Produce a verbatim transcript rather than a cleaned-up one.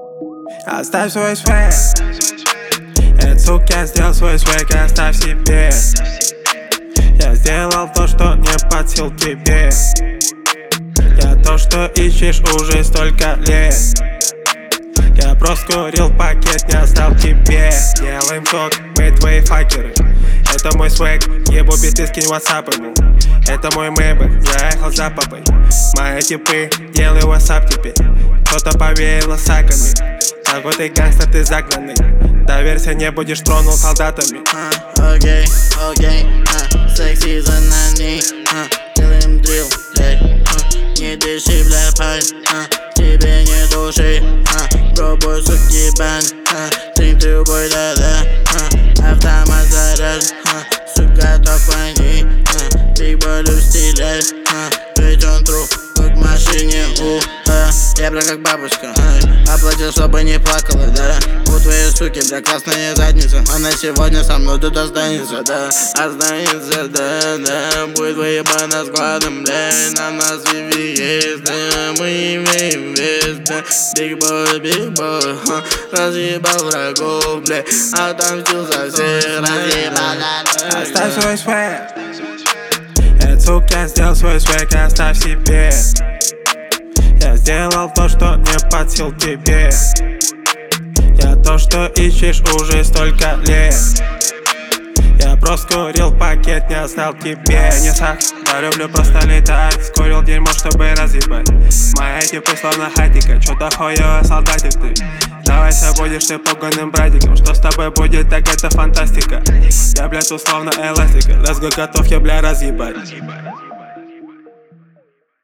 Оставь свой свек. Этот сука сделал свой свек, оставь себе. Я сделал то, что не под сил тебе. Я то, что ищешь уже столько лет. Я просто курил пакет, не оставил тебе. Делаем кок, мы твои факеры. Это мой свек, ебу биты, скинь ватсап ему. Это мой мэйбэк, заехал за папой. Мои типы, делай ватсап теперь. Кто-то повеяло саками. Такой ты гангстер, ты загнанный. Доверься, не будешь тронул солдатами. Окей, окей, секси за нами. Делаем дрил, не дыши, бля, пай. Тебе не души, пробуй суки бан. Ты любой, да-да. Автомат заряд, сука, топ войны. Биг болю стилять, ведь он труп, как в машине, у я бля как бабушка, оплатил, чтобы не плакала, да. У твоей суки, бля, красная задница. Она сегодня со мной тут останется, да. Останется, да, да. Будет выебана складом, бля. На нас виви есть, да. Мы имеем вес, да. Биг бой, биг бой, разъебал врагов, бля. Отомстил за всех, разъебал, да. Оставь свой свек. Этот сука сделал свой свек, оставь себе. Я сделал то, что не под сил тебе. Я то, что ищешь уже столько лет. Я просто курил пакет, не оставил тебе. Не сах, я люблю просто летать. Скурил дерьмо, чтобы разъебать. Мои типы словно хатика, чё-то хуёвый солдатик ты. Давайся, будешь ты погонным братиком. Что с тобой будет, так это фантастика. Я, блядь, условно эластика. Let's go, готов я, бля, разъебать.